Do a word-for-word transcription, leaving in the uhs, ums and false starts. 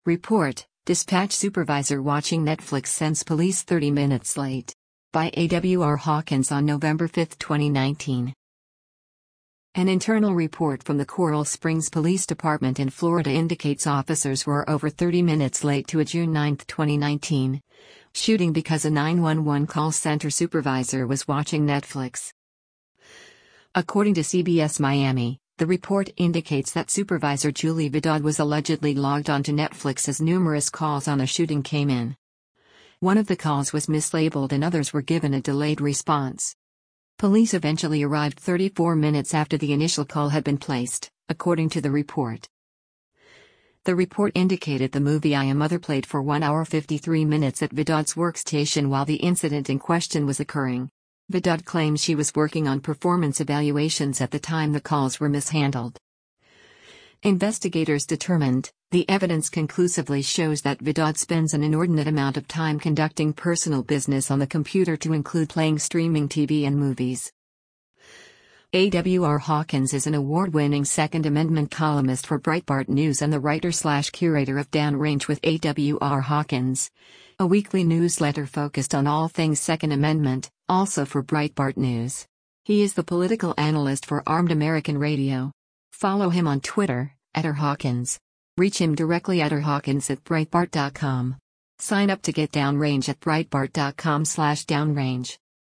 Report: Dispatch supervisor watching Netflix sends police thirty minutes late. By A W R Hawkins on November fifth, twenty nineteen. An internal report from the Coral Springs Police Department in Florida indicates officers were over thirty minutes late to a June ninth, twenty nineteen, shooting because a nine one one call center supervisor was watching Netflix. According to C B S Miami, the report indicates that Supervisor Julie Vidal was allegedly logged onto Netflix as numerous calls on the shooting came in. One of the calls was mislabeled and others were given a delayed response. Police eventually arrived thirty-four minutes after the initial call had been placed, according to the report. The report indicated the movie I Am Mother played for one hour fifty-three minutes at Vidal's workstation while the incident in question was occurring. Vidal claims she was working on performance evaluations at the time the calls were mishandled. Investigators determined, the evidence conclusively shows that Vidal spends an inordinate amount of time conducting personal business on the computer, to include playing streaming T V and movies. A W R Hawkins is an award-winning Second Amendment columnist for Breitbart News and the writer-slash-curator of Downrange with A W R Hawkins, a weekly newsletter focused on all things Second Amendment, also for Breitbart News. He is the political analyst for Armed American Radio. Follow him on Twitter, at R Hawkins. Reach him directly at r hawkins at breitbart dot com. Sign up to get Downrange at breitbart dot com slash downrange.